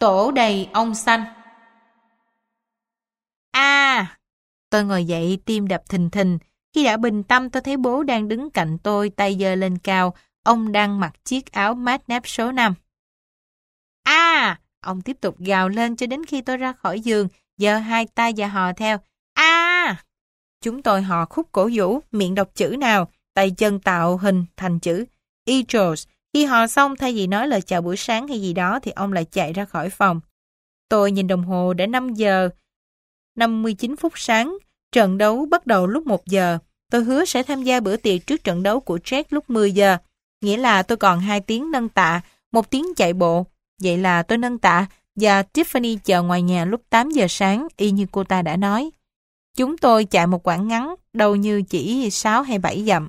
Tổ đầy ong xanh. Tôi ngồi dậy, tim đập thình thình. Khi đã bình tâm, tôi thấy bố đang đứng cạnh tôi, tay giơ lên cao. Ông đang mặc chiếc áo mát náp số 5. Ông tiếp tục gào lên cho đến khi tôi ra khỏi giường, giơ hai tay và hò theo. Chúng tôi hò khúc cổ vũ, miệng đọc chữ nào, tay chân tạo hình thành chữ Eagles. Khi hò xong, thay vì nói lời chào buổi sáng hay gì đó, thì ông lại chạy ra khỏi phòng. Tôi nhìn đồng hồ, đã 5 giờ 59 phút sáng. Trận đấu bắt đầu lúc 1 giờ. Tôi hứa sẽ tham gia bữa tiệc trước trận đấu của Jack lúc 10 giờ. Nghĩa là tôi còn 2 tiếng nâng tạ, 1 tiếng chạy bộ. Vậy là tôi nâng tạ và Tiffany chờ ngoài nhà lúc 8 giờ sáng, y như cô ta đã nói. Chúng tôi chạy một quãng ngắn, đâu như chỉ 6 hay 7 dặm.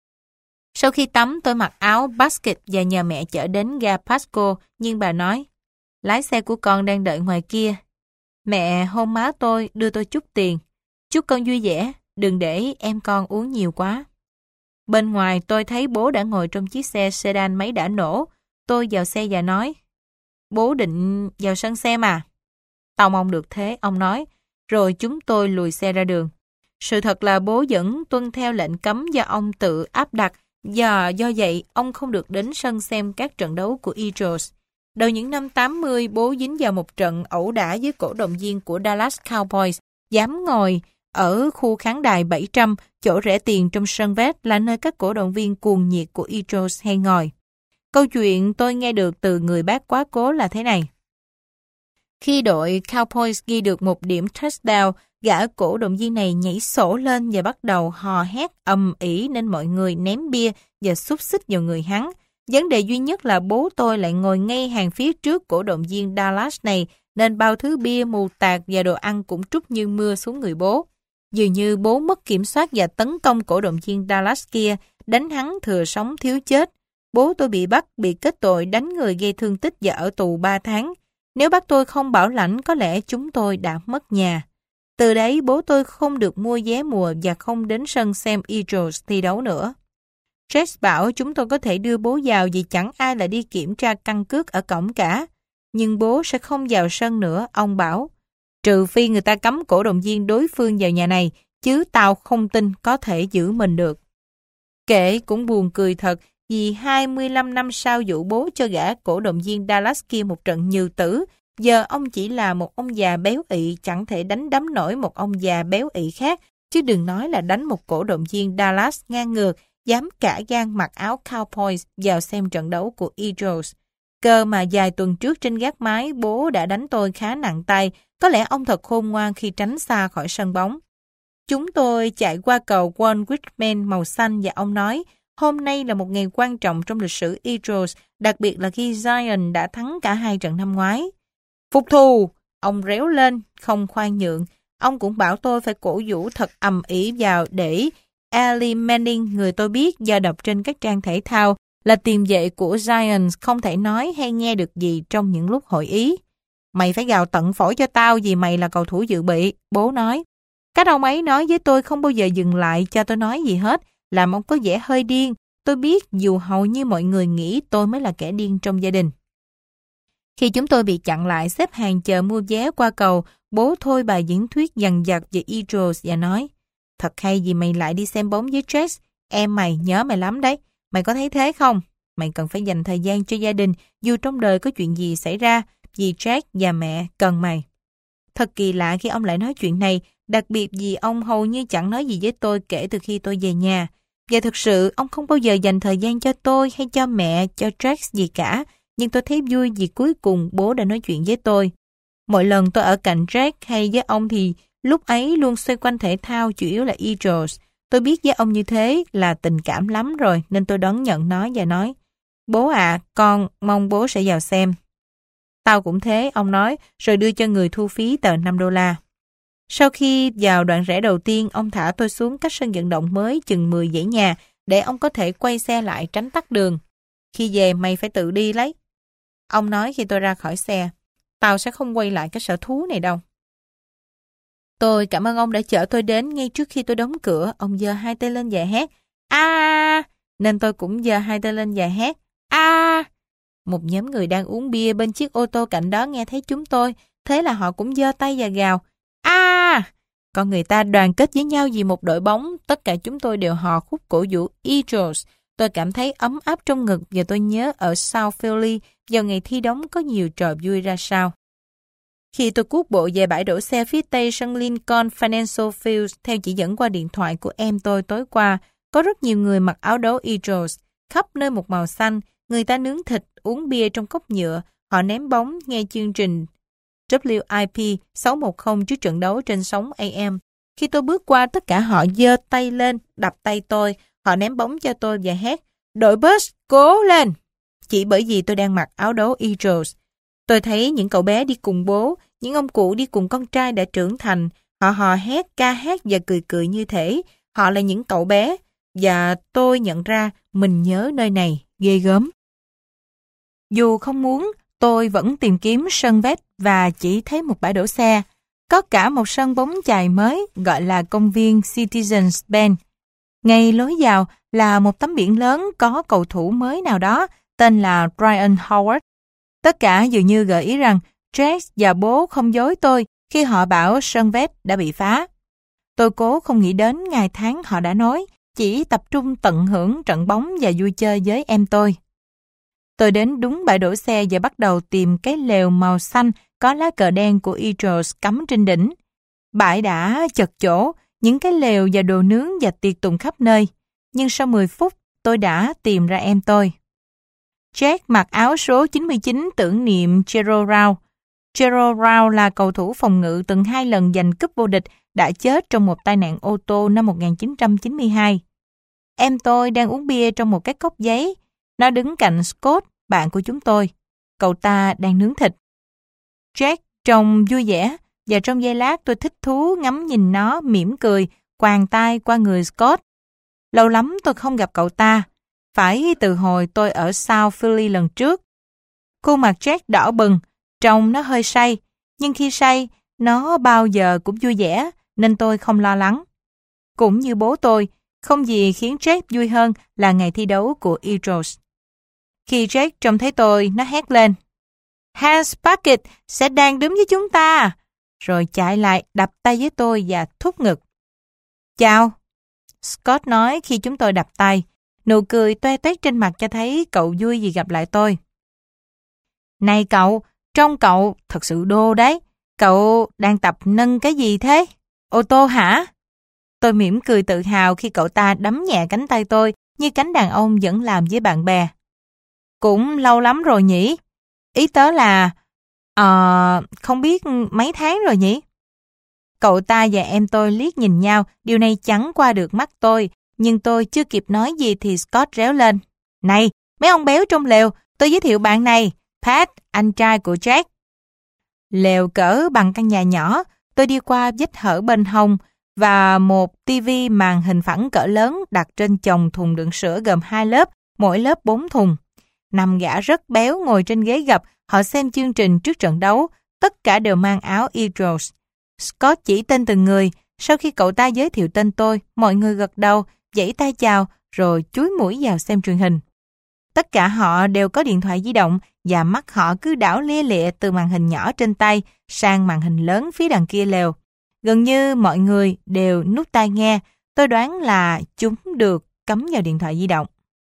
Sau khi tắm, tôi mặc áo basket và nhờ mẹ chở đến ga Pasco, nhưng bà nói, lái xe của con đang đợi ngoài kia. Mẹ hôn má tôi, đưa tôi chút tiền. Chúc con vui vẻ, đừng để em con uống nhiều quá. Bên ngoài tôi thấy bố đã ngồi trong chiếc xe sedan máy đã nổ. Tôi vào xe và nói, bố định vào sân xem à? Tao mong được thế, ông nói. Rồi chúng tôi lùi xe ra đường. Sự thật là bố vẫn tuân theo lệnh cấm do ông tự áp đặt, và do vậy ông không được đến sân xem các trận đấu của Eagles. Đầu những năm 80, bố dính vào một trận ẩu đả với cổ động viên của Dallas Cowboys, dám ngồi ở khu khán đài 700, chỗ rẻ tiền trong sân vét là nơi các cổ động viên cuồng nhiệt của Eagles hay ngồi. Câu chuyện tôi nghe được từ người bác quá cố là thế này. Khi đội Cowboys ghi được một điểm touchdown, gã cổ động viên này nhảy sổ lên và bắt đầu hò hét ầm ĩ nên mọi người ném bia và xúc xích vào người hắn. Vấn đề duy nhất là bố tôi lại ngồi ngay hàng phía trước cổ động viên Dallas này, nên bao thứ bia, mù tạt và đồ ăn cũng trút như mưa xuống người bố. Dường như bố mất kiểm soát và tấn công cổ động viên Dallas kia, đánh hắn thừa sống thiếu chết. Bố tôi bị bắt, bị kết tội đánh người gây thương tích và ở tù 3 tháng. Nếu bác tôi không bảo lãnh, có lẽ chúng tôi đã mất nhà. Từ đấy bố tôi không được mua vé mùa và không đến sân xem Eagles thi đấu nữa. Jess bảo chúng tôi có thể đưa bố vào vì chẳng ai lại đi kiểm tra căn cước ở cổng cả. Nhưng bố sẽ không vào sân nữa, ông bảo. Trừ phi người ta cấm cổ động viên đối phương vào nhà này, chứ tao không tin có thể giữ mình được. Kể cũng buồn cười thật, vì 25 năm sau vụ bố cho gã cổ động viên Dallas kia một trận nhừ tử, giờ ông chỉ là một ông già béo ị chẳng thể đánh đấm nổi một ông già béo ị khác, chứ đừng nói là đánh một cổ động viên Dallas ngang ngược, dám cả gan mặc áo Cowboys vào xem trận đấu của Eagles. Cơ mà vài tuần trước trên gác mái, bố đã đánh tôi khá nặng tay, có lẽ ông thật khôn ngoan khi tránh xa khỏi sân bóng. Chúng tôi chạy qua cầu Walt Whitman màu xanh và ông nói, hôm nay là một ngày quan trọng trong lịch sử Eagles, đặc biệt là khi Zion đã thắng cả 2 trận năm ngoái. Phục thù! Ông réo lên, không khoan nhượng. Ông cũng bảo tôi phải cổ vũ thật ầm ĩ vào để Ali Manning, người tôi biết do đọc trên các trang thể thao, là tiền vệ của Giants, không thể nói hay nghe được gì trong những lúc hội ý. Mày phải gào tận phổi cho tao vì mày là cầu thủ dự bị, bố nói. Các ông ấy nói với tôi không bao giờ dừng lại cho tôi nói gì hết, làm ông có vẻ hơi điên. Tôi biết dù hầu như mọi người nghĩ tôi mới là kẻ điên trong gia đình. Khi chúng tôi bị chặn lại xếp hàng chờ mua vé qua cầu, bố thôi bài diễn thuyết dằng dặc về Eagles và nói, thật hay vì mày lại đi xem bóng với Jess, em mày nhớ mày lắm đấy, mày có thấy thế không? Mày cần phải dành thời gian cho gia đình dù trong đời có chuyện gì xảy ra, vì Jack và mẹ cần mày. Thật kỳ lạ khi ông lại nói chuyện này, đặc biệt vì ông hầu như chẳng nói gì với tôi kể từ khi tôi về nhà. Và thực sự ông không bao giờ dành thời gian cho tôi hay cho mẹ, cho Jack gì cả, nhưng tôi thấy vui vì cuối cùng bố đã nói chuyện với tôi. Mỗi lần tôi ở cạnh Jack hay với ông thì lúc ấy luôn xoay quanh thể thao, chủ yếu là Eagles. Tôi biết với ông như thế là tình cảm lắm rồi nên tôi đón nhận nó và nói, bố à, con mong bố sẽ vào xem. Tao cũng thế, ông nói, rồi đưa cho người thu phí tờ $5. Sau khi vào đoạn rẽ đầu tiên, ông thả tôi xuống cách sân vận động mới chừng 10 dãy nhà để ông có thể quay xe lại tránh tắc đường. Khi về mày phải tự đi lấy. Ông nói khi tôi ra khỏi xe, tao sẽ không quay lại cái sở thú này đâu. Tôi cảm ơn ông đã chở tôi đến ngay trước khi tôi đóng cửa. Ông giơ hai tay lên và hét, a, nên tôi cũng giơ hai tay lên và hét, a. Một nhóm người đang uống bia bên chiếc ô tô cạnh đó nghe thấy chúng tôi, thế là họ cũng giơ tay và gào. À! Con người ta đoàn kết với nhau vì một đội bóng, tất cả chúng tôi đều hò khúc cổ vũ Eagles. Tôi cảm thấy ấm áp trong ngực và tôi nhớ ở South Philly vào ngày thi đấu có nhiều trò vui ra sao. Khi tôi cuốc bộ về bãi đổ xe phía tây sân Lincoln Financial Field theo chỉ dẫn qua điện thoại của em tôi tối qua, có rất nhiều người mặc áo đấu Eagles, khắp nơi một màu xanh, người ta nướng thịt, uống bia trong cốc nhựa, họ ném bóng nghe chương trình WIP 610 trước trận đấu trên sóng AM. Khi tôi bước qua, tất cả họ giơ tay lên, đập tay tôi, họ ném bóng cho tôi và hét, đội Bucks, cố lên! Chỉ bởi vì tôi đang mặc áo đấu Eagles. Tôi thấy những cậu bé đi cùng bố, những ông cụ đi cùng con trai đã trưởng thành, họ hò hét, ca hát và cười cười như thể họ là những cậu bé, và tôi nhận ra mình nhớ nơi này, ghê gớm. Dù không muốn, tôi vẫn tìm kiếm sân vét và chỉ thấy một bãi đổ xe. Có cả một sân bóng chày mới gọi là công viên Citizens Bank. Ngay lối vào là một tấm biển lớn có cầu thủ mới nào đó tên là Ryan Howard. Tất cả dường như gợi ý rằng Jack và bố không dối tôi khi họ bảo sân vét đã bị phá. Tôi cố không nghĩ đến ngày tháng họ đã nói, chỉ tập trung tận hưởng trận bóng và vui chơi với em tôi. Tôi đến đúng bãi đổ xe và bắt đầu tìm cái lều màu xanh có lá cờ đen của Eagles cắm trên đỉnh. Bãi đã chật chỗ, những cái lều và đồ nướng và tiệc tùng khắp nơi. Nhưng sau 10 phút, tôi đã tìm ra em tôi. Jack mặc áo số 99 tưởng niệm Gerald Rowe. Gerald Rowe là cầu thủ phòng ngự từng 2 lần giành cúp vô địch đã chết trong một tai nạn ô tô năm 1992. Em tôi đang uống bia trong một cái cốc giấy. Nó đứng cạnh Scott, bạn của chúng tôi. Cậu ta đang nướng thịt. Jack trông vui vẻ và trong giây lát tôi thích thú ngắm nhìn nó mỉm cười, quàng tay qua người Scott. Lâu lắm tôi không gặp cậu ta. Phải từ hồi tôi ở South Philly lần trước. Khuôn mặt Jack đỏ bừng, trông nó hơi say, nhưng khi say, nó bao giờ cũng vui vẻ, nên tôi không lo lắng. Cũng như bố tôi, không gì khiến Jack vui hơn là ngày thi đấu của Eagles. Khi Jack trông thấy tôi, nó hét lên, Hans Bucket sẽ đang đứng với chúng ta, rồi chạy lại đập tay với tôi và thúc ngực. Chào, Scott nói khi chúng tôi đập tay. Nụ cười toe toét trên mặt cho thấy cậu vui vì gặp lại tôi. Này cậu, trông cậu thật sự đô đấy. Cậu đang tập nâng cái gì thế? Ô tô hả? Tôi mỉm cười tự hào khi cậu ta đấm nhẹ cánh tay tôi như cánh đàn ông vẫn làm với bạn bè. Cũng lâu lắm rồi nhỉ? Ý tớ là... không biết mấy tháng rồi nhỉ? Cậu ta và em tôi liếc nhìn nhau, điều này chẳng qua được mắt tôi. Nhưng tôi chưa kịp nói gì thì Scott réo lên. Này, mấy ông béo trong lều, tôi giới thiệu bạn này, Pat, anh trai của Jack. Lều cỡ bằng căn nhà nhỏ, tôi đi qua vết hở bên hông và một tivi màn hình phẳng cỡ lớn đặt trên chồng thùng đựng sữa gồm 2 lớp, mỗi lớp 4 thùng. 5 gã rất béo ngồi trên ghế gập, họ xem chương trình trước trận đấu, tất cả đều mang áo Eagles. Scott chỉ tên từng người, sau khi cậu ta giới thiệu tên tôi, mọi người gật đầu, vẫy tay chào rồi chúi mũi vào xem truyền hình. Tất cả họ đều có điện thoại di động và mắt họ cứ đảo lia lịa từ màn hình nhỏ trên tay sang màn hình lớn phía đằng kia lều. Gần như mọi người đều nút tai nghe, tôi đoán là chúng được cắm vào điện thoại di động.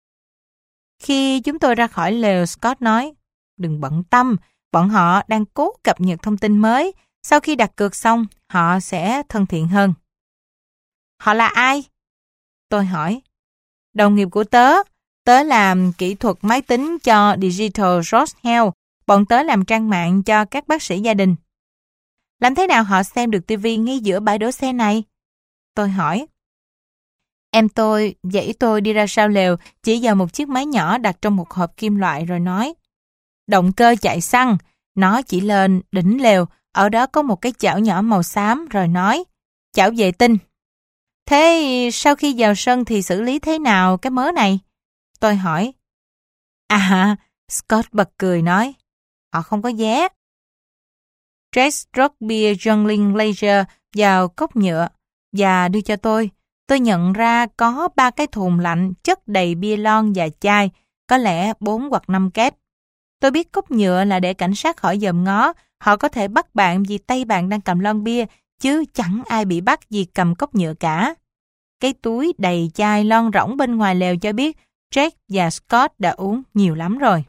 Khi chúng tôi ra khỏi lều, Scott nói, đừng bận tâm, bọn họ đang cố cập nhật thông tin mới, sau khi đặt cược xong, họ sẽ thân thiện hơn. Họ là ai? Tôi hỏi. Đồng nghiệp của tớ. Tớ làm kỹ thuật máy tính cho Digital Source Health. Bọn tớ làm trang mạng cho các bác sĩ gia đình. Làm thế nào họ xem được TV ngay giữa bãi đổ xe này? Tôi hỏi. Em tôi dãy tôi đi ra sau lều, chỉ vào một chiếc máy nhỏ đặt trong một hộp kim loại rồi nói. Động cơ chạy xăng. Nó chỉ lên đỉnh lều, ở đó có một cái chảo nhỏ màu xám rồi nói. Chảo vệ tinh. Thế sau khi vào sân thì xử lý thế nào cái mớ này? Tôi hỏi. À, Scott bật cười nói. Họ không có vé. Jack rót bia Youngling Lager vào cốc nhựa và đưa cho tôi. Tôi nhận ra có 3 cái thùng lạnh chất đầy bia lon và chai, có lẽ 4 hoặc 5 két. Tôi biết cốc nhựa là để cảnh sát khỏi dòm ngó. Họ có thể bắt bạn vì tay bạn đang cầm lon bia, chứ chẳng ai bị bắt vì cầm cốc nhựa cả. Cái túi đầy chai lon rỗng bên ngoài lều cho biết Jack và Scott đã uống nhiều lắm rồi.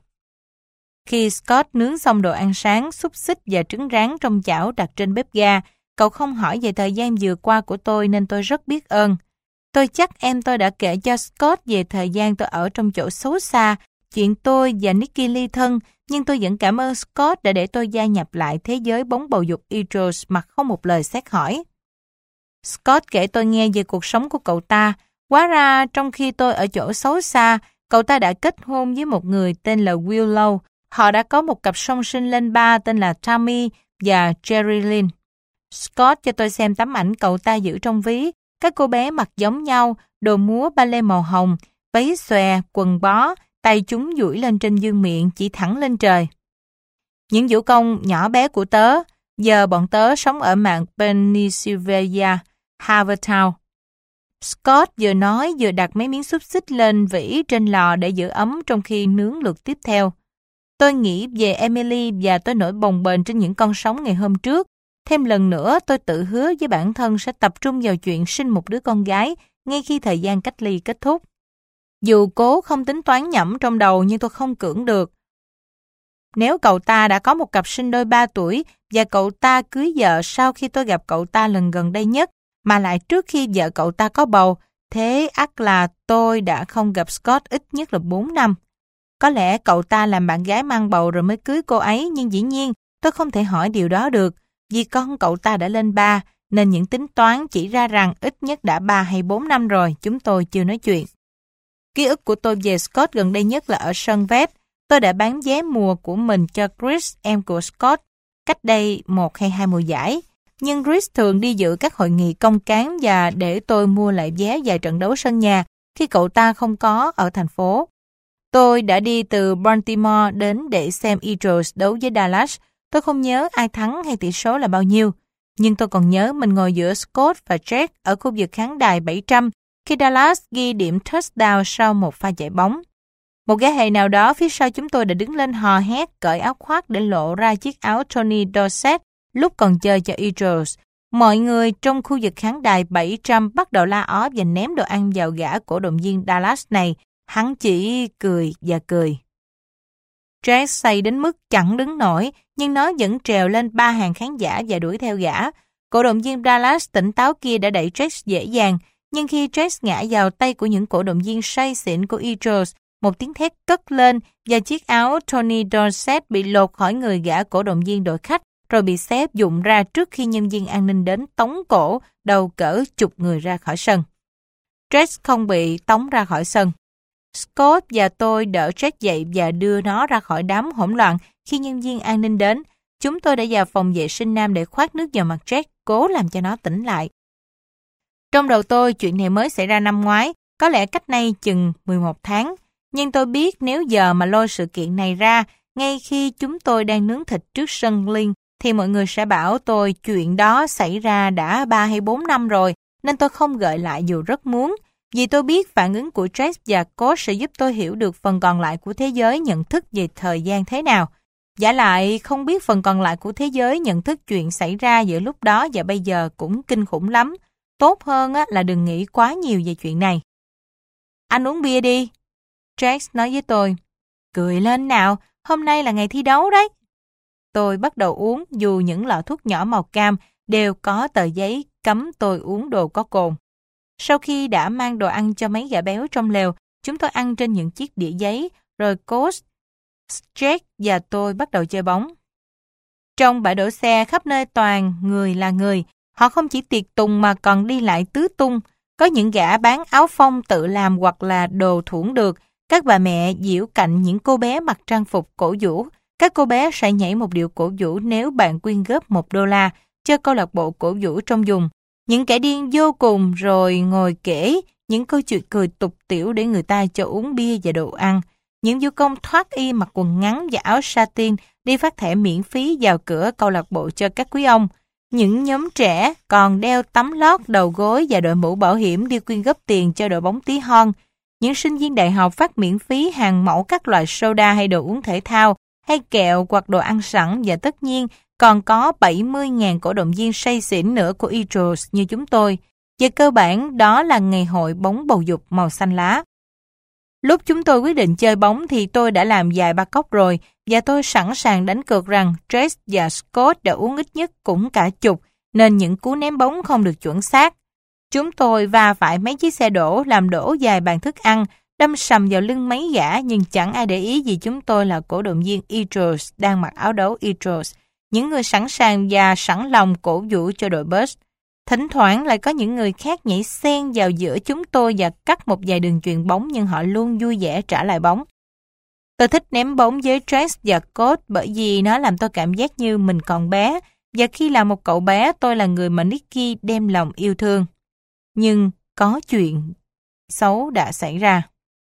Khi Scott nướng xong đồ ăn sáng, xúc xích và trứng rán trong chảo đặt trên bếp ga, cậu không hỏi về thời gian vừa qua của tôi nên tôi rất biết ơn. Tôi chắc em tôi đã kể cho Scott về thời gian tôi ở trong chỗ xấu xa, chuyện tôi và Nikki ly thân, nhưng tôi vẫn cảm ơn Scott đã để tôi gia nhập lại thế giới bóng bầu dục Eagles mà không một lời xét hỏi. Scott kể tôi nghe về cuộc sống của cậu ta. Hóa ra trong khi tôi ở chỗ xấu xa, cậu ta đã kết hôn với một người tên là Willow. Họ đã có một cặp song sinh lên 3 tên là Tammy và Jerry Lynn. Scott cho tôi xem tấm ảnh cậu ta giữ trong ví. Các cô bé mặc giống nhau, đồ múa ballet màu hồng, váy xòe, quần bó, tay chúng duỗi lên trên dương miệng chỉ thẳng lên trời. Những vũ công nhỏ bé của tớ, giờ bọn tớ sống ở mạng Pennsylvania, Havertown. Scott vừa nói vừa đặt mấy miếng xúc xích lên vỉ trên lò để giữ ấm trong khi nướng lượt tiếp theo. Tôi nghĩ về Emily và tôi nổi bồng bềnh trên những con sóng ngày hôm trước. Thêm lần nữa tôi tự hứa với bản thân sẽ tập trung vào chuyện sinh một đứa con gái ngay khi thời gian cách ly kết thúc. Dù cố không tính toán nhẩm trong đầu nhưng tôi không cưỡng được. Nếu cậu ta đã có một cặp sinh đôi 3 tuổi và cậu ta cưới vợ sau khi tôi gặp cậu ta lần gần đây nhất, mà lại trước khi vợ cậu ta có bầu, thế ắt là tôi đã không gặp Scott ít nhất là 4 năm. Có lẽ cậu ta làm bạn gái mang bầu rồi mới cưới cô ấy, nhưng dĩ nhiên tôi không thể hỏi điều đó được, vì con cậu ta đã lên 3, nên những tính toán chỉ ra rằng ít nhất đã 3 hay 4 năm rồi, chúng tôi chưa nói chuyện. Ký ức của tôi về Scott gần đây nhất là ở sân Vet. Tôi đã bán vé mùa của mình cho Chris, em của Scott, cách đây 1 hay 2 mùa giải. Nhưng Chris thường đi dự các hội nghị công cán và để tôi mua lại vé vài trận đấu sân nhà khi cậu ta không có ở thành phố. Tôi đã đi từ Baltimore đến để xem Eagles đấu với Dallas. Tôi không nhớ ai thắng hay tỷ số là bao nhiêu, nhưng tôi còn nhớ mình ngồi giữa Scott và Jack ở khu vực khán đài 700 khi Dallas ghi điểm touchdown sau một pha chạy bóng. Một gã hề nào đó phía sau chúng tôi đã đứng lên hò hét cởi áo khoác để lộ ra chiếc áo Tony Dorsett lúc còn chơi cho Eagles. Mọi người trong khu vực khán đài 700 bắt đầu la ó và ném đồ ăn vào gã cổ động viên Dallas này. Hắn chỉ cười và cười. Jack say đến mức chẳng đứng nổi, nhưng nó vẫn trèo lên 3 hàng khán giả và đuổi theo gã. Cổ động viên Dallas tỉnh táo kia đã đẩy Jack dễ dàng, nhưng khi Jack ngã vào tay của những cổ động viên say xỉn của Eagles, một tiếng thét cất lên và chiếc áo Tony Dorsett bị lột khỏi người gã cổ động viên đội khách rồi bị xé vụn ra trước khi nhân viên an ninh đến tống cổ đầu cỡ chục người ra khỏi sân. Jack không bị tống ra khỏi sân. Scott và tôi đỡ Jack dậy và đưa nó ra khỏi đám hỗn loạn khi nhân viên an ninh đến. Chúng tôi đã vào phòng vệ sinh nam để khoát nước vào mặt Jack, cố làm cho nó tỉnh lại. Trong đầu tôi, chuyện này mới xảy ra năm ngoái, có lẽ cách nay chừng 11 tháng. Nhưng tôi biết nếu giờ mà lôi sự kiện này ra, ngay khi chúng tôi đang nướng thịt trước sân Lynn, thì mọi người sẽ bảo tôi chuyện đó xảy ra đã 3 hay 4 năm rồi, nên tôi không gợi lại dù rất muốn. Vì tôi biết phản ứng của Jack và Coach sẽ giúp tôi hiểu được phần còn lại của thế giới nhận thức về thời gian thế nào. Giả lại, không biết phần còn lại của thế giới nhận thức chuyện xảy ra giữa lúc đó và bây giờ cũng kinh khủng lắm. Tốt hơn là đừng nghĩ quá nhiều về chuyện này. Anh uống bia đi. Jack nói với tôi. Cười lên nào, hôm nay là ngày thi đấu đấy. Tôi bắt đầu uống dù những lọ thuốc nhỏ màu cam đều có tờ giấy cấm tôi uống đồ có cồn. Sau khi đã mang đồ ăn cho mấy gã béo trong lều, chúng tôi ăn trên những chiếc đĩa giấy, rồi Coach, Jack và tôi bắt đầu chơi bóng. Trong bãi đổ xe khắp nơi toàn người là người, họ không chỉ tiệc tùng mà còn đi lại tứ tung. Có những gã bán áo phông tự làm hoặc là đồ thủng được. Các bà mẹ giễu cạnh những cô bé mặc trang phục cổ vũ. Các cô bé sẽ nhảy một điệu cổ vũ nếu bạn quyên góp $1 cho câu lạc bộ cổ vũ trong vùng. Những kẻ điên vô cùng rồi ngồi kể những câu chuyện cười tục tĩu để người ta cho uống bia và đồ ăn. Những vũ công thoát y mặc quần ngắn và áo satin đi phát thẻ miễn phí vào cửa câu lạc bộ cho các quý ông. Những nhóm trẻ còn đeo tấm lót đầu gối và đội mũ bảo hiểm đi quyên góp tiền cho đội bóng tí hon. Những sinh viên đại học phát miễn phí hàng mẫu các loại soda hay đồ uống thể thao hay kẹo hoặc đồ ăn sẵn, và tất nhiên còn có 70.000 cổ động viên say xỉn nữa của Eagles như chúng tôi. Về cơ bản, đó là ngày hội bóng bầu dục màu xanh lá. Lúc chúng tôi quyết định chơi bóng thì tôi đã làm vài ba cốc rồi, và tôi sẵn sàng đánh cược rằng Trace và Scott đã uống ít nhất cũng cả chục, nên những cú ném bóng không được chuẩn xác. Chúng tôi va phải mấy chiếc xe đổ, làm đổ vài bàn thức ăn, đâm sầm vào lưng mấy gã, nhưng chẳng ai để ý vì chúng tôi là cổ động viên Eagles đang mặc áo đấu Eagles, những người sẵn sàng và sẵn lòng cổ vũ cho đội Bucks. Thỉnh thoảng lại có những người khác nhảy xen vào giữa chúng tôi và cắt một vài đường chuyền bóng, nhưng họ luôn vui vẻ trả lại bóng. Tôi thích ném bóng với Trace và Scott bởi vì nó làm tôi cảm giác như mình còn bé, và khi là một cậu bé tôi là người mà Nicky đem lòng yêu thương. Nhưng có chuyện xấu đã xảy ra.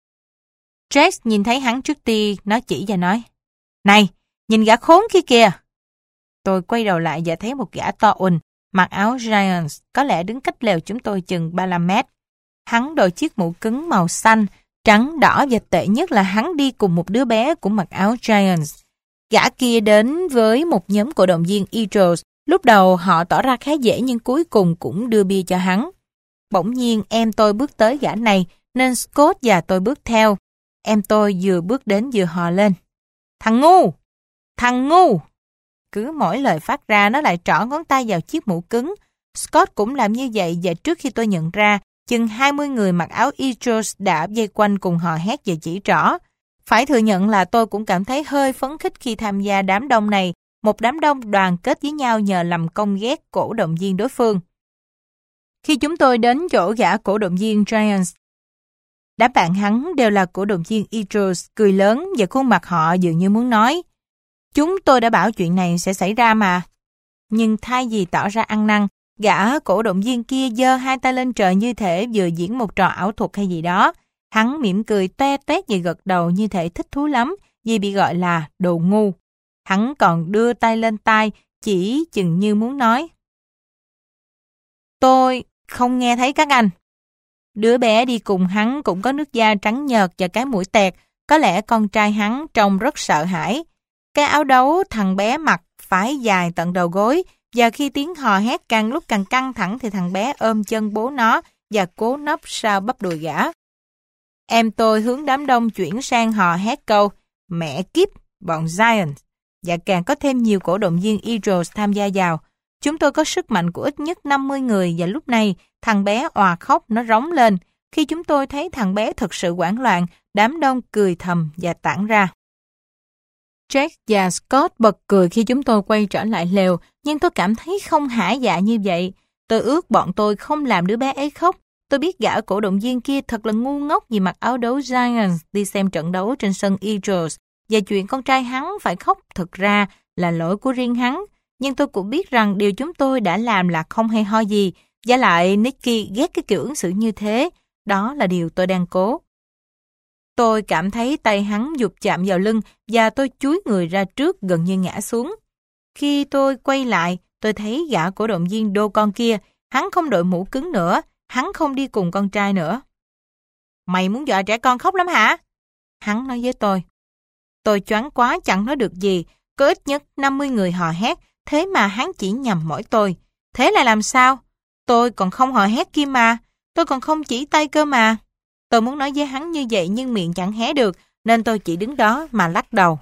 Trace nhìn thấy hắn trước tiên, nó chỉ và nói: "Này, nhìn gã khốn kia kìa." Tôi quay đầu lại và thấy một gã to ùn, mặc áo Giants, có lẽ đứng cách lều chúng tôi chừng 35 mét. Hắn đội chiếc mũ cứng màu xanh, trắng, đỏ, và tệ nhất là hắn đi cùng một đứa bé cũng mặc áo Giants. Gã kia đến với một nhóm cổ động viên Eagles. Lúc đầu họ tỏ ra khá dễ nhưng cuối cùng cũng đưa bia cho hắn. Bỗng nhiên em tôi bước tới gã này nên Scott và tôi bước theo. Em tôi vừa bước đến vừa hò lên: "Thằng ngu! Thằng ngu!" Cứ mỗi lời phát ra nó lại trỏ ngón tay vào chiếc mũ cứng. Scott cũng làm như vậy, và trước khi tôi nhận ra, chừng 20 người mặc áo Eagles đã vây quanh cùng hò hét và chỉ trỏ. Phải thừa nhận là tôi cũng cảm thấy hơi phấn khích khi tham gia đám đông này, một đám đông đoàn kết với nhau nhờ làm công ghét cổ động viên đối phương. Khi chúng tôi đến chỗ gã cổ động viên Giants, đám bạn hắn đều là cổ động viên Eagles, cười lớn và khuôn mặt họ dường như muốn nói: "Chúng tôi đã bảo chuyện này sẽ xảy ra mà." Nhưng thay vì tỏ ra ăn năn, gã cổ động viên kia giơ hai tay lên trời như thể vừa diễn một trò ảo thuật hay gì đó. Hắn mỉm cười toe toét và gật đầu như thể thích thú lắm vì bị gọi là đồ ngu. Hắn còn đưa tay lên tai, chỉ chừng như muốn nói: "Tôi không nghe thấy các anh." Đứa bé đi cùng hắn cũng có nước da trắng nhợt và cái mũi tẹt, có lẽ con trai hắn trông rất sợ hãi. Cái áo đấu thằng bé mặc phải dài tận đầu gối, và khi tiếng hò hét càng lúc càng căng thẳng thì thằng bé ôm chân bố nó và cố nấp sau bắp đùi gã. Em tôi hướng đám đông chuyển sang hò hét câu "Mẹ kiếp, bọn Giants", và càng có thêm nhiều cổ động viên Eagles tham gia vào. Chúng tôi có sức mạnh của ít nhất 50 người, và lúc này thằng bé òa khóc, nó rống lên. Khi chúng tôi thấy thằng bé thực sự hoảng loạn, đám đông cười thầm và tản ra. Jack và Scott bật cười khi chúng tôi quay trở lại lều, nhưng tôi cảm thấy không hả dạ như vậy. Tôi ước bọn tôi không làm đứa bé ấy khóc. Tôi biết gã cổ động viên kia thật là ngu ngốc vì mặc áo đấu Giants đi xem trận đấu trên sân Eagles, và chuyện con trai hắn phải khóc thực ra là lỗi của riêng hắn. Nhưng tôi cũng biết rằng điều chúng tôi đã làm là không hay ho gì, và lại Nicky ghét cái kiểu ứng xử như thế. Đó là điều tôi đang cố. Tôi cảm thấy tay hắn giục chạm vào lưng và tôi chúi người ra trước gần như ngã xuống. Khi tôi quay lại, tôi thấy gã cổ động viên đô con kia, hắn không đội mũ cứng nữa, hắn không đi cùng con trai nữa. "Mày muốn dọa trẻ con khóc lắm hả?" Hắn nói với tôi. Tôi choáng quá chẳng nói được gì, có ít nhất 50 người hò hét, thế mà hắn chỉ nhầm mỗi tôi. Thế là làm sao? Tôi còn không hò hét kia mà, tôi còn không chỉ tay cơ mà. Tôi muốn nói với hắn như vậy nhưng miệng chẳng hé được, nên tôi chỉ đứng đó mà lắc đầu.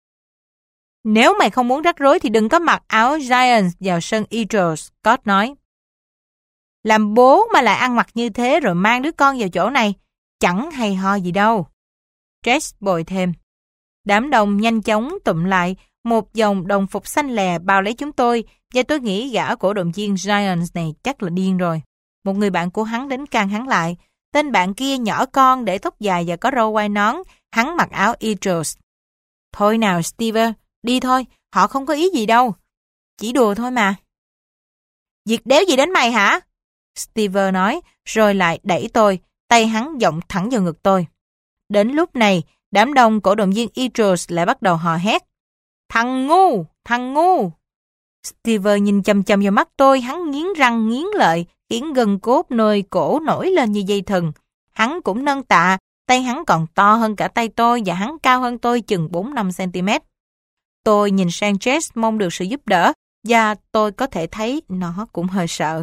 "Nếu mày không muốn rắc rối thì đừng có mặc áo Giants vào sân Eagles," Scott nói. "Làm bố mà lại ăn mặc như thế rồi mang đứa con vào chỗ này, chẳng hay ho gì đâu." Jess bồi thêm. Đám đông nhanh chóng tụm lại, một dòng đồng phục xanh lè bao lấy chúng tôi, và tôi nghĩ gã cổ động viên Giants này chắc là điên rồi. Một người bạn của hắn đến can hắn lại. Tên bạn kia nhỏ con, để tóc dài và có râu quai nón, hắn mặc áo Eagles. "Thôi nào Steve, đi thôi, họ không có ý gì đâu. Chỉ đùa thôi mà." "Việc đéo gì đến mày hả?" Steve nói, rồi lại đẩy tôi, tay hắn giọng thẳng vào ngực tôi. Đến lúc này, đám đông cổ động viên Eagles lại bắt đầu hò hét: "Thằng ngu, thằng ngu!" Steve nhìn chằm chằm vào mắt tôi, hắn nghiến răng nghiến lợi, khiến gân cốt nơi cổ nổi lên như dây thừng. Hắn cũng nâng tạ, tay hắn còn to hơn cả tay tôi và hắn cao hơn tôi chừng 4-5 cm. Tôi nhìn sang Jess mong được sự giúp đỡ, và tôi có thể thấy nó cũng hơi sợ.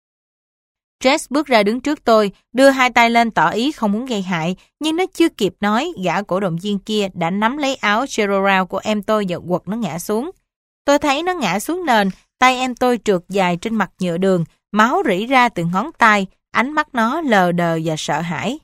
Jess bước ra đứng trước tôi, đưa hai tay lên tỏ ý không muốn gây hại, nhưng nó chưa kịp nói, gã cổ động viên kia đã nắm lấy áo Gerald của em tôi và quật nó ngã xuống. Tôi thấy nó ngã xuống nền, tay em tôi trượt dài trên mặt nhựa đường, máu rỉ ra từ ngón tay, ánh mắt nó lờ đờ và sợ hãi.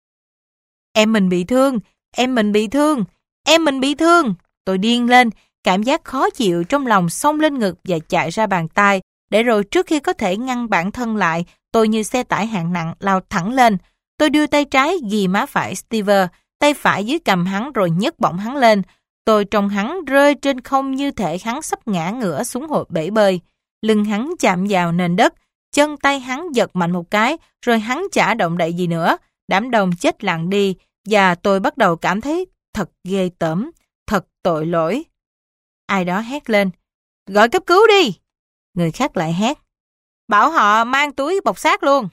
Em mình bị thương, em mình bị thương, em mình bị thương. Tôi điên lên, cảm giác khó chịu trong lòng xông lên ngực và chạy ra bàn tay, để rồi trước khi có thể ngăn bản thân lại, tôi như xe tải hạng nặng lao thẳng lên. Tôi đưa tay trái ghì má phải Steve, tay phải dưới cằm hắn rồi nhấc bổng hắn lên. Tôi trông hắn rơi trên không như thể hắn sắp ngã ngửa xuống hồ bể bơi. Lưng hắn chạm vào nền đất, chân tay hắn giật mạnh một cái, rồi hắn chả động đậy gì nữa. Đám đông chết lặng đi, và tôi bắt đầu cảm thấy thật ghê tởm, thật tội lỗi. Ai đó hét lên, gọi cấp cứu đi. Người khác lại hét, bảo họ mang túi bọc xác luôn.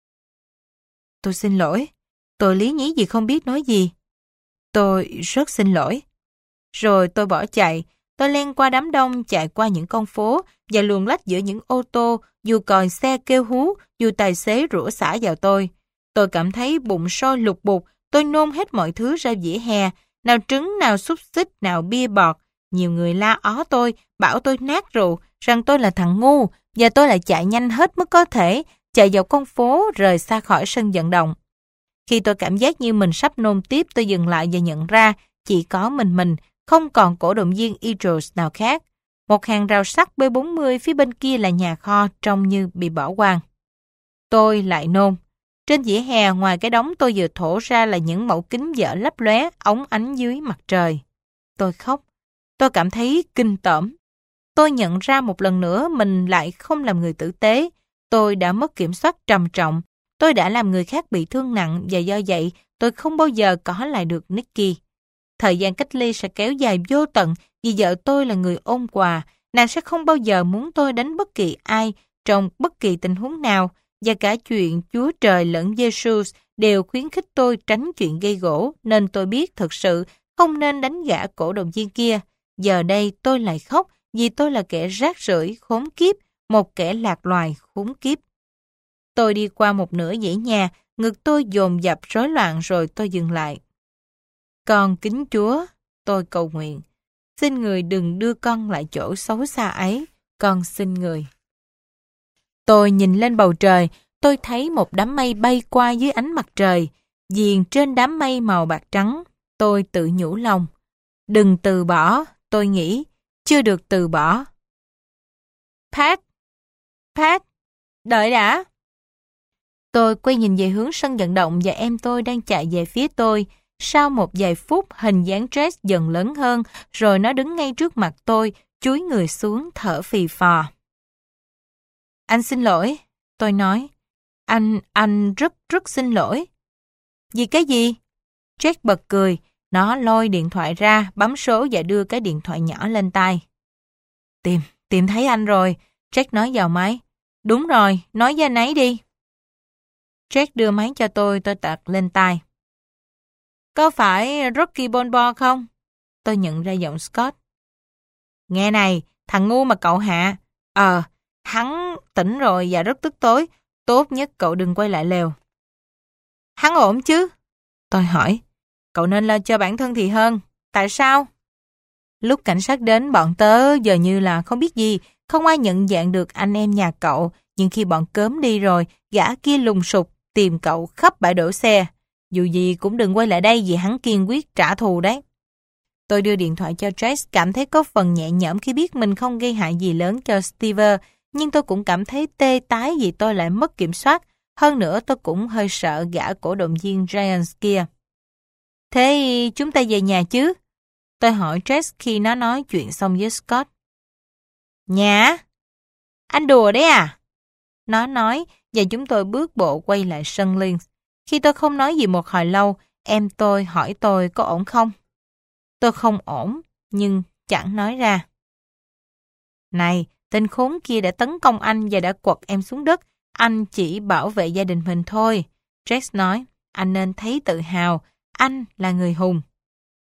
Tôi xin lỗi. Tôi lý nhí gì không biết nói gì. Tôi rất xin lỗi. Rồi tôi bỏ chạy. Tôi len qua đám đông, chạy qua những con phố và luồn lách giữa những ô tô, dù còi xe kêu hú, dù tài xế rủa xả vào tôi. Tôi cảm thấy bụng sôi lục bục. Tôi nôn hết mọi thứ ra vỉa hè, nào trứng, nào xúc xích, nào bia bọt. Nhiều người la ó tôi, bảo tôi nát rượu, rằng tôi là thằng ngu, và tôi lại chạy nhanh hết mức có thể, chạy vào con phố, rời xa khỏi sân vận động. Khi tôi cảm giác như mình sắp nôn tiếp, tôi dừng lại và nhận ra chỉ có mình, không còn cổ động viên Eagles nào khác. Một hàng rào sắt B40 phía bên kia là nhà kho trông như bị bỏ hoang. Tôi lại nôn. Trên vỉa hè ngoài cái đống tôi vừa thổ ra là những mẫu kính vỡ lấp lóe óng ánh dưới mặt trời. Tôi khóc. Tôi cảm thấy kinh tởm. Tôi nhận ra một lần nữa mình lại không làm người tử tế. Tôi đã mất kiểm soát trầm trọng. Tôi đã làm người khác bị thương nặng và do vậy tôi không bao giờ có lại được Nikki. Thời gian cách ly sẽ kéo dài vô tận vì vợ tôi là người ôn quà. Nàng sẽ không bao giờ muốn tôi đánh bất kỳ ai trong bất kỳ tình huống nào, và cả chuyện Chúa Trời lẫn Jesus đều khuyến khích tôi tránh chuyện gây gổ, nên tôi biết thực sự không nên đánh gã cổ động viên kia. Giờ đây tôi lại khóc vì tôi là kẻ rác rưởi khốn kiếp, một kẻ lạc loài khốn kiếp. Tôi đi qua một nửa dãy nhà, ngực tôi dồn dập rối loạn rồi tôi dừng lại. Con kính Chúa, tôi cầu nguyện, xin người đừng đưa con lại chỗ xấu xa ấy, con xin người. Tôi nhìn lên bầu trời, tôi thấy một đám mây bay qua dưới ánh mặt trời. Viền trên đám mây màu bạc trắng, tôi tự nhủ lòng. Đừng từ bỏ, tôi nghĩ, chưa được từ bỏ. Pat, đợi đã. Tôi quay nhìn về hướng sân vận động và em tôi đang chạy về phía tôi. Sau một vài phút, hình dáng Jess dần lớn hơn, rồi nó đứng ngay trước mặt tôi, chúi người xuống thở phì phò. Anh xin lỗi, tôi nói. Anh rất xin lỗi. Vì cái gì? Jack bật cười. Nó lôi điện thoại ra, bấm số và đưa cái điện thoại nhỏ lên tai. Tìm thấy anh rồi, Jack nói vào máy. Đúng rồi, nói với anh ấy đi. Jack đưa máy cho tôi đặt lên tai. Có phải Rocky Balboa không? Tôi nhận ra giọng Scott. Nghe này, thằng ngu mà cậu hạ. Hắn tỉnh rồi và rất tức tối. Tốt nhất cậu đừng quay lại lều. Hắn ổn chứ? Tôi hỏi. Cậu nên lo cho bản thân thì hơn. Tại sao? Lúc cảnh sát đến, bọn tớ giờ như là không biết gì. Không ai nhận dạng được anh em nhà cậu. Nhưng khi bọn cớm đi rồi, gã kia lùng sục tìm cậu khắp bãi đổ xe. Dù gì cũng đừng quay lại đây vì hắn kiên quyết trả thù đấy. Tôi đưa điện thoại cho Trace, cảm thấy có phần nhẹ nhõm khi biết mình không gây hại gì lớn cho Steve, nhưng tôi cũng cảm thấy tê tái vì tôi lại mất kiểm soát. Hơn nữa tôi cũng hơi sợ gã cổ động viên Giants kia. Thế chúng ta về nhà chứ? Tôi hỏi Trace khi nó nói chuyện xong với Scott. Nhà? Anh đùa đấy à? Nó nói và chúng tôi bước bộ quay lại sân Links. Khi tôi không nói gì một hồi lâu, em tôi hỏi tôi có ổn không? Tôi không ổn, nhưng chẳng nói ra. Này, tên khốn kia đã tấn công anh và đã quật em xuống đất. Anh chỉ bảo vệ gia đình mình thôi. Jax nói, anh nên thấy tự hào. Anh là người hùng.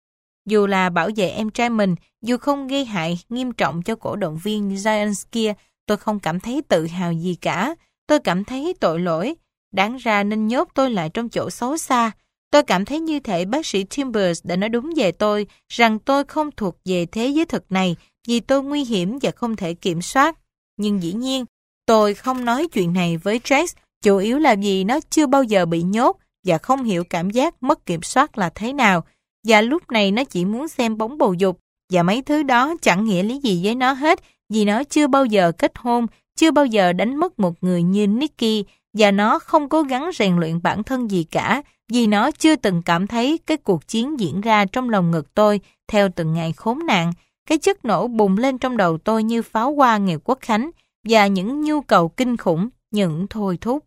Dù là bảo vệ em trai mình, dù không gây hại nghiêm trọng cho cổ động viên Giants kia, tôi không cảm thấy tự hào gì cả. Tôi cảm thấy tội lỗi. Đáng ra nên nhốt tôi lại trong chỗ xấu xa. Tôi cảm thấy như thể bác sĩ Timbers đã nói đúng về tôi, rằng tôi không thuộc về thế giới thực này, vì tôi nguy hiểm và không thể kiểm soát. Nhưng dĩ nhiên, tôi không nói chuyện này với Trace, chủ yếu là vì nó chưa bao giờ bị nhốt và không hiểu cảm giác mất kiểm soát là thế nào. Và lúc này nó chỉ muốn xem bóng bầu dục, và mấy thứ đó chẳng nghĩa lý gì với nó hết, vì nó chưa bao giờ kết hôn, chưa bao giờ đánh mất một người như Nicky, và nó không cố gắng rèn luyện bản thân gì cả, vì nó chưa từng cảm thấy cái cuộc chiến diễn ra trong lòng ngực tôi theo từng ngày khốn nạn. Cái chất nổ bùng lên trong đầu tôi như pháo hoa ngày Quốc khánh, và những nhu cầu kinh khủng, những thôi thúc.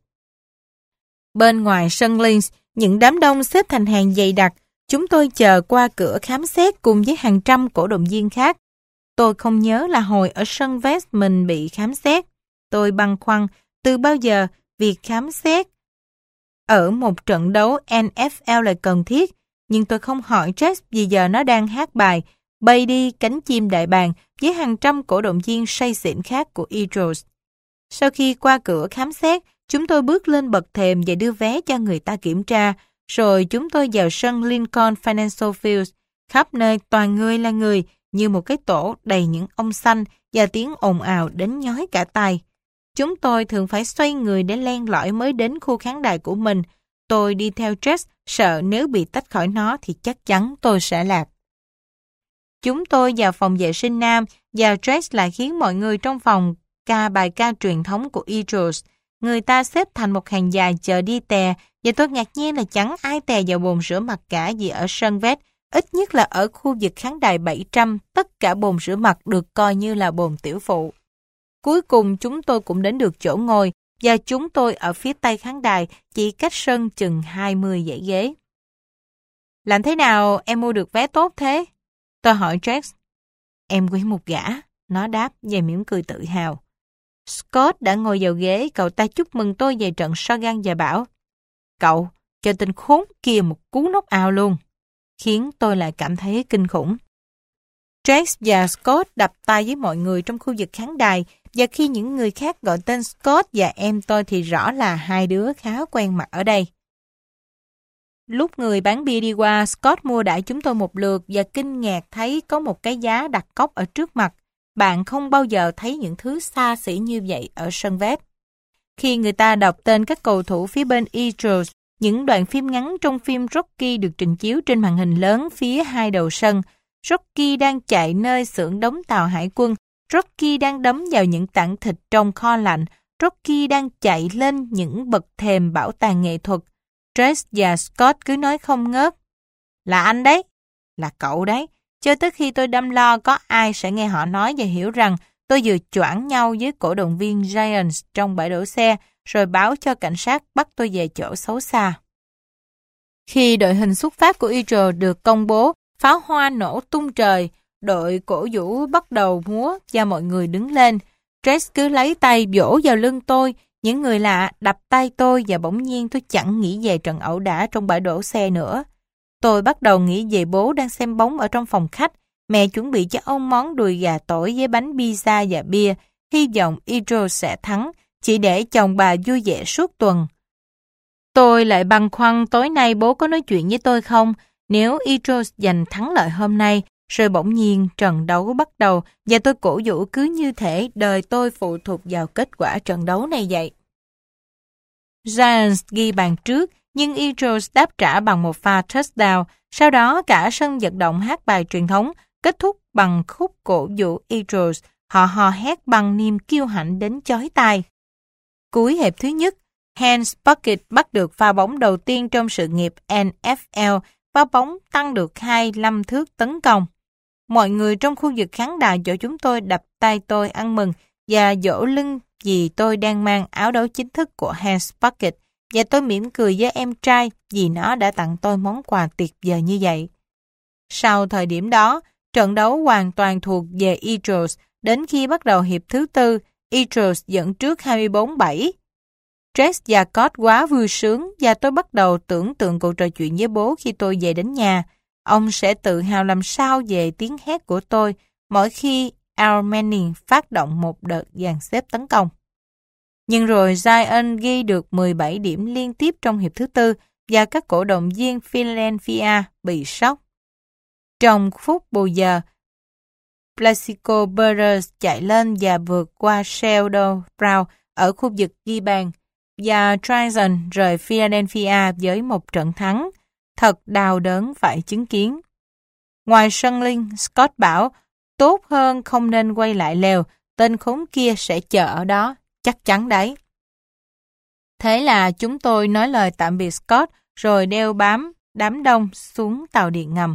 Bên ngoài sân Linz, những đám đông xếp thành hàng dày đặc. Chúng tôi chờ qua cửa khám xét cùng với hàng trăm cổ động viên khác. Tôi không nhớ là hồi ở sân Vest mình bị khám xét. Tôi băn khoăn từ bao giờ việc khám xét ở một trận đấu NFL là cần thiết, nhưng tôi không hỏi Jess vì giờ nó đang hát bài Bay đi cánh chim đại bàng với hàng trăm cổ động viên say xỉn khác của Eagles. Sau khi qua cửa khám xét, chúng tôi bước lên bậc thềm và đưa vé cho người ta kiểm tra, rồi chúng tôi vào sân Lincoln Financial Field. Khắp nơi toàn người là người, như một cái tổ đầy những ông xanh và tiếng ồn ào đến nhói cả tai. Chúng tôi thường phải xoay người để len lỏi mới đến khu khán đài của mình. Tôi đi theo Jess, sợ nếu bị tách khỏi nó thì chắc chắn tôi sẽ lạc. Chúng tôi vào phòng vệ sinh nam và Jess lại khiến mọi người trong phòng ca bài ca truyền thống của Eagles. Người ta xếp thành một hàng dài chờ đi tè, và tôi ngạc nhiên là chẳng ai tè vào bồn rửa mặt cả vì ở sân Vest, ít nhất là ở khu vực khán đài 700, tất cả bồn rửa mặt được coi như là bồn tiểu phụ. Cuối cùng chúng tôi cũng đến được chỗ ngồi, và chúng tôi ở phía tây khán đài, chỉ cách sân chừng 20 dãy ghế. Làm thế nào em mua được vé tốt thế? Tôi hỏi Jax. Em quen một gã, nó đáp và mỉm cười tự hào. Scott đã ngồi vào ghế, cậu ta chúc mừng tôi về trận Sagan và bảo, cậu cho tên khốn kia một cú knock out luôn, khiến tôi lại cảm thấy kinh khủng. Jax và Scott đập tay với mọi người trong khu vực khán đài, và khi những người khác gọi tên Scott và em tôi thì rõ là hai đứa khá quen mặt ở đây. Lúc người bán bia đi qua, Scott mua đãi chúng tôi một lượt và kinh ngạc thấy có một cái giá đặt cốc ở trước mặt. Bạn không bao giờ thấy những thứ xa xỉ như vậy ở sân Vest. Khi người ta đọc tên các cầu thủ phía bên Eagles, những đoạn phim ngắn trong phim Rocky được trình chiếu trên màn hình lớn phía hai đầu sân. Rocky đang chạy nơi xưởng đóng tàu hải quân. Rocky đang đấm vào những tảng thịt trong kho lạnh. Rocky đang chạy lên những bậc thềm bảo tàng nghệ thuật. Trace và Scott cứ nói không ngớt. Là anh đấy, là cậu đấy. Cho tới khi tôi đâm lo có ai sẽ nghe họ nói và hiểu rằng tôi vừa choảng nhau với cổ động viên Giants trong bãi đổ xe, rồi báo cho cảnh sát bắt tôi về chỗ xấu xa. Khi đội hình xuất phát của Eagles được công bố, pháo hoa nổ tung trời, đội cổ vũ bắt đầu múa và mọi người đứng lên. Trace cứ lấy tay vỗ vào lưng tôi, những người lạ đập tay tôi và bỗng nhiên tôi chẳng nghĩ về trận ẩu đả trong bãi đổ xe nữa. Tôi bắt đầu nghĩ về bố đang xem bóng ở trong phòng khách. Mẹ chuẩn bị cho ông món đùi gà tỏi với bánh pizza và bia, hy vọng Eagles sẽ thắng, chỉ để chồng bà vui vẻ suốt tuần. Tôi lại băn khoăn tối nay bố có nói chuyện với tôi không, nếu Eagles giành thắng lợi hôm nay. Rồi bỗng nhiên trận đấu bắt đầu và tôi cổ vũ cứ như thể đời tôi phụ thuộc vào kết quả trận đấu này vậy. Giants ghi bàn trước, nhưng Eagles đáp trả bằng một pha touchdown. Sau đó cả sân vận động hát bài truyền thống, kết thúc bằng khúc cổ vũ Eagles. Họ hò hét bằng niềm kiêu hãnh đến chói tai. Cuối hiệp thứ nhất, Hans Bucket bắt được pha bóng đầu tiên trong sự nghiệp NFL. Pha bóng tăng được 25 thước tấn công. Mọi người trong khu vực khán đài chỗ chúng tôi đập tay tôi ăn mừng và vỗ lưng vì tôi đang mang áo đấu chính thức của Hans Bucket, và tôi mỉm cười với em trai vì nó đã tặng tôi món quà tuyệt vời như vậy. Sau thời điểm đó, trận đấu hoàn toàn thuộc về Eagles. Đến khi bắt đầu hiệp thứ tư, Eagles dẫn trước 24-7. Trace và Scott quá vui sướng và tôi bắt đầu tưởng tượng cuộc trò chuyện với bố khi tôi về đến nhà. Ông sẽ tự hào làm sao về tiếng hét của tôi mỗi khi Al Manning phát động một đợt dàn xếp tấn công. Nhưng rồi Giants ghi được 17 điểm liên tiếp trong hiệp thứ tư và các cổ động viên Philadelphia bị sốc. Trong phút bù giờ, Plaxico Burress chạy lên và vượt qua Sheldon Brown ở khu vực ghi bàn và Giants rời Philadelphia với một trận thắng thật đau đớn phải chứng kiến. Ngoài sân Linh, Scott bảo tốt hơn không nên quay lại lều, tên khốn kia sẽ chờ ở đó, chắc chắn đấy. Thế là chúng tôi nói lời tạm biệt Scott rồi đeo bám đám đông xuống tàu điện ngầm.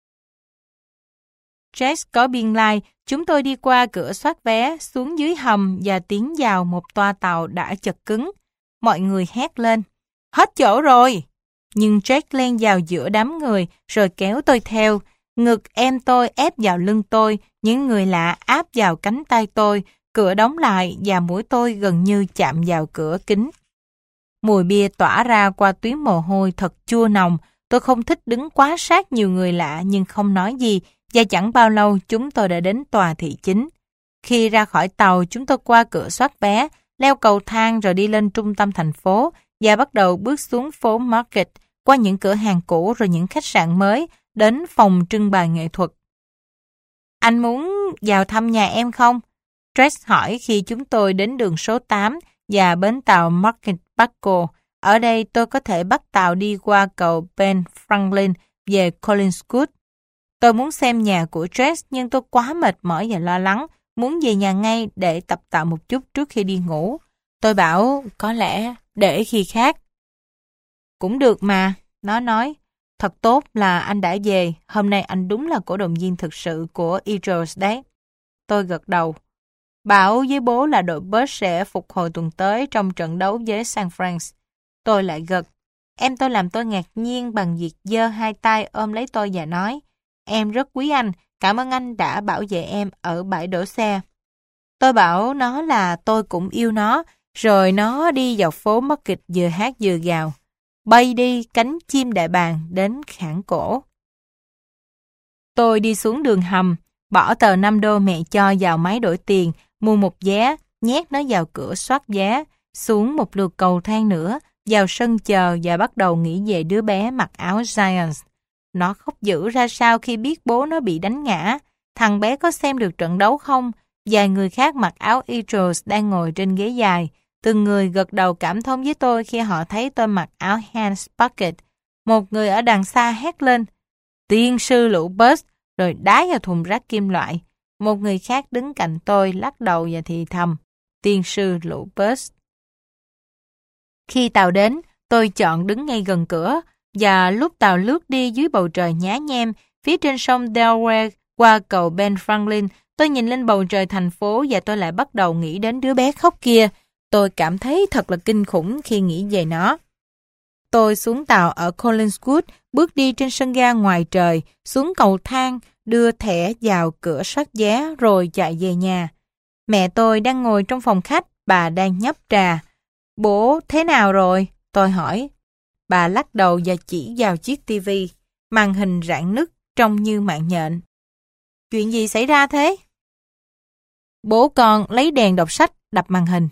Jess có biên lai, chúng tôi đi qua cửa soát vé, xuống dưới hầm và tiến vào một toa tàu đã chật cứng. Mọi người hét lên, hết chỗ rồi! Nhưng Jess len vào giữa đám người rồi kéo tôi theo. Ngực em tôi ép vào lưng tôi, những người lạ áp vào cánh tay tôi, cửa đóng lại và mũi tôi gần như chạm vào cửa kính. Mùi bia tỏa ra qua tuyến mồ hôi thật chua nồng. Tôi không thích đứng quá sát nhiều người lạ nhưng không nói gì, và chẳng bao lâu chúng tôi đã đến tòa thị chính. Khi ra khỏi tàu, chúng tôi qua cửa soát vé, leo cầu thang rồi đi lên trung tâm thành phố và bắt đầu bước xuống phố Market, qua những cửa hàng cũ rồi những khách sạn mới, đến phòng trưng bày nghệ thuật. Anh muốn vào thăm nhà em không? Tress hỏi khi chúng tôi đến đường số 8 và bến tàu Market Basco. Ở đây tôi có thể bắt tàu đi qua cầu Ben Franklin về Collinswood. Tôi muốn xem nhà của Tress nhưng tôi quá mệt mỏi và lo lắng, muốn về nhà ngay để tập tạo một chút trước khi đi ngủ. Tôi bảo có lẽ để khi khác. Cũng được mà, nó nói. Thật tốt là anh đã về, hôm nay anh đúng là cổ động viên thực sự của Eagles đấy. Tôi gật đầu. Bảo với bố là đội Bucs sẽ phục hồi tuần tới trong trận đấu với San Fran. Tôi lại gật. Em tôi làm tôi ngạc nhiên bằng việc giơ hai tay ôm lấy tôi và nói, em rất quý anh, cảm ơn anh đã bảo vệ em ở bãi đổ xe. Tôi bảo nó là tôi cũng yêu nó, rồi nó đi vào phố Market vừa hát vừa gào. Bay đi cánh chim đại bàng đến khản cổ. Tôi đi xuống đường hầm, bỏ tờ 5 đô mẹ cho vào máy đổi tiền, mua một vé, nhét nó vào cửa soát vé, xuống một lượt cầu thang nữa, vào sân chờ và bắt đầu nghĩ về đứa bé mặc áo Giants. Nó khóc dữ ra sao khi biết bố nó bị đánh ngã. Thằng bé có xem được trận đấu không? Vài người khác mặc áo Eagles đang ngồi trên ghế dài. Từng người gật đầu cảm thông với tôi khi họ thấy tôi mặc áo Hans Bucket. Một người ở đằng xa hét lên, tiên sư lũ Bucs, rồi đá vào thùng rác kim loại. Một người khác đứng cạnh tôi lắc đầu và thì thầm, tiên sư lũ Bucs. Khi tàu đến, tôi chọn đứng ngay gần cửa, và lúc tàu lướt đi dưới bầu trời nhá nhem, phía trên sông Delaware qua cầu Ben Franklin, tôi nhìn lên bầu trời thành phố và tôi lại bắt đầu nghĩ đến đứa bé khóc kia. Tôi cảm thấy thật là kinh khủng khi nghĩ về nó. Tôi xuống tàu ở Collinswood, bước đi trên sân ga ngoài trời, xuống cầu thang, đưa thẻ vào cửa soát vé rồi chạy về nhà. Mẹ tôi đang ngồi trong phòng khách, bà đang nhấp trà. Bố thế nào rồi? Tôi hỏi. Bà lắc đầu và chỉ vào chiếc tivi, màn hình rạn nứt trông như mạng nhện. Chuyện gì xảy ra thế? Bố con lấy đèn đọc sách đập màn hình.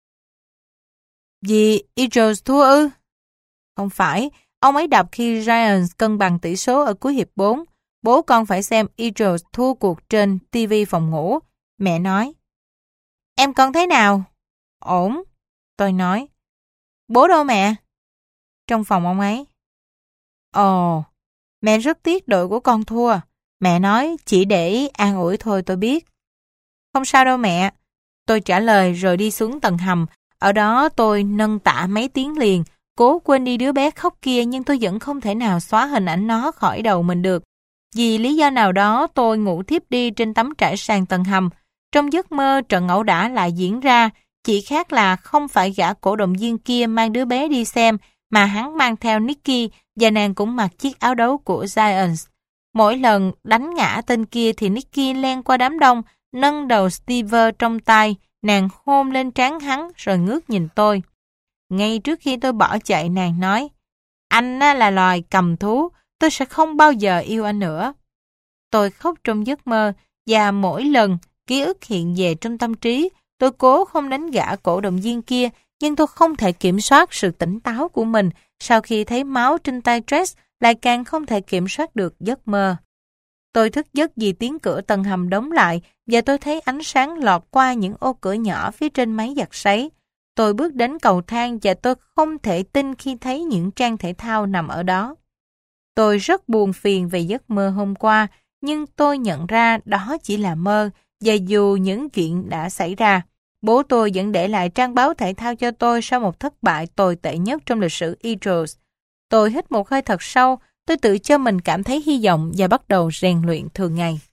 Vì Eagles thua ư? Không phải, ông ấy đập khi Giants cân bằng tỷ số ở cuối hiệp 4. Bố con phải xem Eagles thua cuộc trên TV phòng ngủ. Mẹ nói. Em con thế nào? Ổn, tôi nói. Bố đâu mẹ? Trong phòng ông ấy. Ồ, mẹ rất tiếc đội của con thua. Mẹ nói chỉ để an ủi thôi tôi biết. Không sao đâu mẹ. Tôi trả lời rồi đi xuống tầng hầm. Ở đó tôi nâng tạ mấy tiếng liền, cố quên đi đứa bé khóc kia nhưng tôi vẫn không thể nào xóa hình ảnh nó khỏi đầu mình được. Vì lý do nào đó tôi ngủ thiếp đi trên tấm trải sàn tầng hầm. Trong giấc mơ trận ẩu đả lại diễn ra, chỉ khác là không phải gã cổ động viên kia mang đứa bé đi xem, mà hắn mang theo Nicky và nàng cũng mặc chiếc áo đấu của Giants. Mỗi lần đánh ngã tên kia thì Nicky len qua đám đông, nâng đầu Steve trong tay, nàng hôn lên trán hắn rồi ngước nhìn tôi. Ngay trước khi tôi bỏ chạy nàng nói, anh là loài cầm thú, tôi sẽ không bao giờ yêu anh nữa. Tôi khóc trong giấc mơ và mỗi lần ký ức hiện về trong tâm trí, tôi cố không đánh gã cổ động viên kia, nhưng tôi không thể kiểm soát sự tỉnh táo của mình. Sau khi thấy máu trên tay Dress, lại càng không thể kiểm soát được giấc mơ. Tôi thức giấc vì tiếng cửa tầng hầm đóng lại và tôi thấy ánh sáng lọt qua những ô cửa nhỏ phía trên máy giặt sấy. Tôi bước đến cầu thang và tôi không thể tin khi thấy những trang thể thao nằm ở đó. Tôi rất buồn phiền về giấc mơ hôm qua, nhưng tôi nhận ra đó chỉ là mơ, và dù những chuyện đã xảy ra, bố tôi vẫn để lại trang báo thể thao cho tôi sau một thất bại tồi tệ nhất trong lịch sử Eagles. Tôi hít một hơi thật sâu, tôi tự cho mình cảm thấy hy vọng và bắt đầu rèn luyện thường ngày.